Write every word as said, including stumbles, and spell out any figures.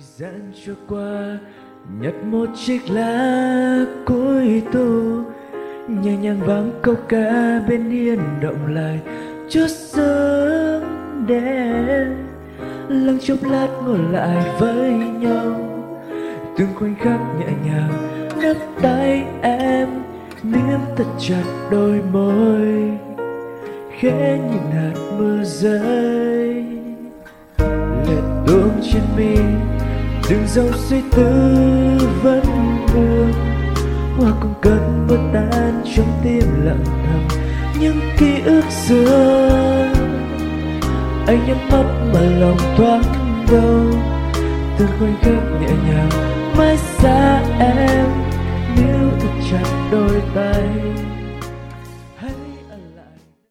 gian trôi qua, nhặt một chiếc lá cuối tô, nhẹ nhàng vang câu ca bên hiên động lại chút sớm đen. Lặng chốc lát ngồi lại với nhau, từng khoảnh khắc nhẹ nhàng nắm tay em, miếm thật chặt đôi môi khẽ nhìn hạt mưa rơi. Lệ tuôn trên mi, đừng dòng suy tư vẫn buồn, hoa cũng cơn mưa tan trong tim lặng thầm những ký ức xưa. Anh nhắm mắt mà lòng thoáng đau, từng khoảnh khắc nhẹ nhàng mãi xa em, níu thật chặt đôi tay.